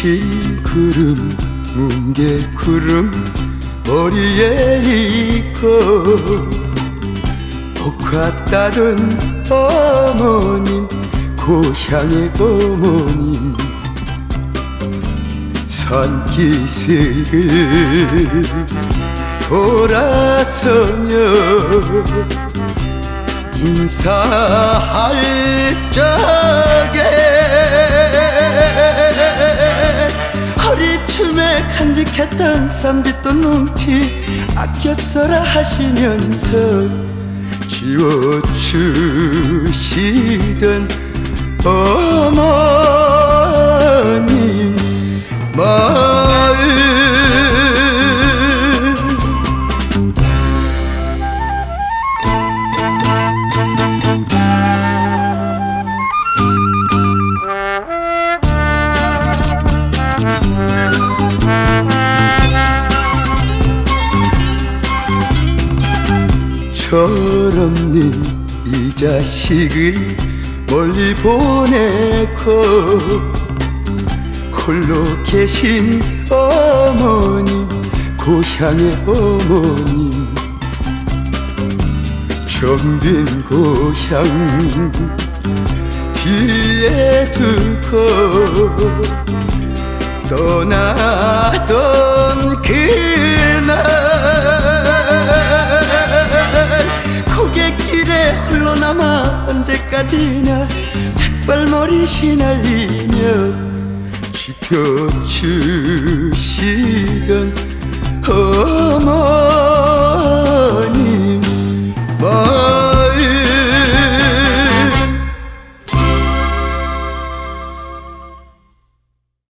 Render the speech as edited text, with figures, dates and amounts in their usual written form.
흰 구름 뭉게 구름 머리에 있고 복화 따던 어머님 고향의 어머님 산기슭을 돌아서며 인사할 적에 허리춤에 간직했던 쌈짓돈 뭉치 아껴 써라 하시면서 지워주시던 어머님 마음 철없는 이 자식을 멀리 보내고 홀로 계신 어머님 고향의 어머님 정든 고향 뒤에 두고 떠나던 그날 고갯길에 홀로 남아 언제까지나 백발머리 휘날리며 지켜주시